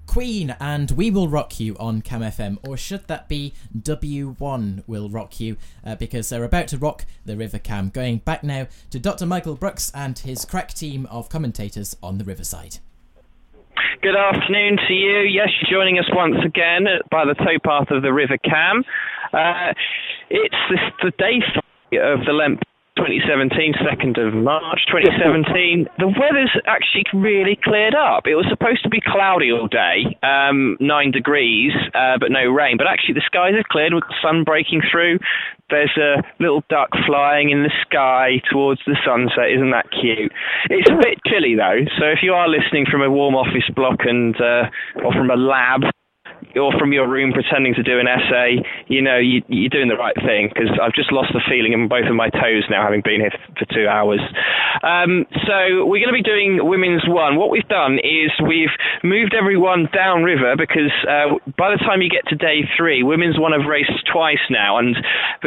Queen and We Will Rock You on Cam FM, or should that be W1 Will Rock You, because they're about to rock the River Cam. Going back now to Dr. Michael Brooks and his crack team of commentators on the Riverside. Good afternoon to you. Yes, you're joining us once again by the towpath of the River Cam. It's the day of the Lent 2017, 2nd of March 2017. The weather's actually really cleared up. It was supposed to be cloudy all day, 9 degrees, but no rain. But actually the skies have cleared with the sun breaking through. There's a little duck flying in the sky towards the sunset. Isn't that cute? It's a bit chilly though, so if you are listening from a warm office block or from a lab, or from your room pretending to do an essay, you're doing the right thing, because I've just lost the feeling in both of my toes now, having been here for 2 hours. So we're going to be doing Women's One. What we've done is we've moved everyone downriver, because by the time you get to day 3, Women's One have raced twice now, and